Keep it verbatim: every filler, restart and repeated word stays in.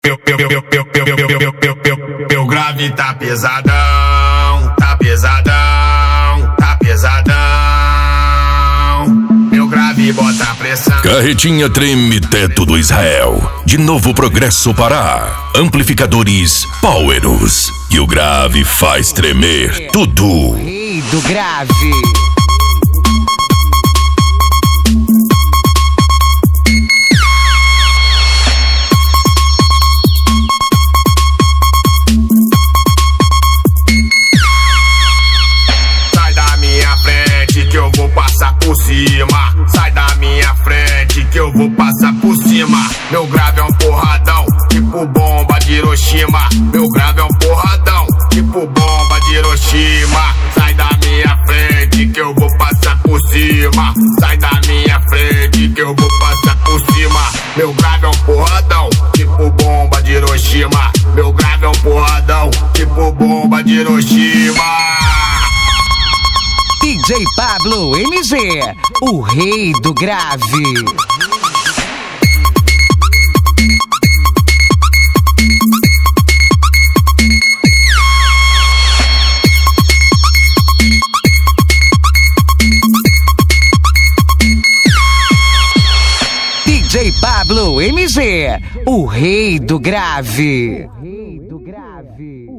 Meu, meu, meu, meu, meu, meu, meu, meu, meu, meu, meu grave tá pesadão, tá pesadão, tá pesadão. Meu grave bota pressão. Carretinha treme teto do Israel. De Novo Progresso Pará. Amplificadores Powerus. E o grave faz tremer tudo. Rei do grave. Por cima, sai da minha frente que eu vou passar por cima. Meu grave é um porradão, tipo bomba de Hiroshima. Meu grave é um porradão, tipo bomba de Hiroshima. Sai da minha frente que eu vou passar por cima. Sai da minha frente que eu vou passar por cima. Meu grave é um porradão, tipo bomba de Hiroshima. Meu grave é um porradão, tipo bomba de Hiroshima. D J Pablo M G, o rei do grave. D J Pablo M G, o rei do grave. Rei do grave.